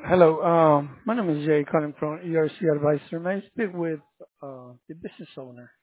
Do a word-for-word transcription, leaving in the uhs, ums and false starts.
Hello, um, my name is Jay calling from E R C Advisor. May I speak with uh, the business owner?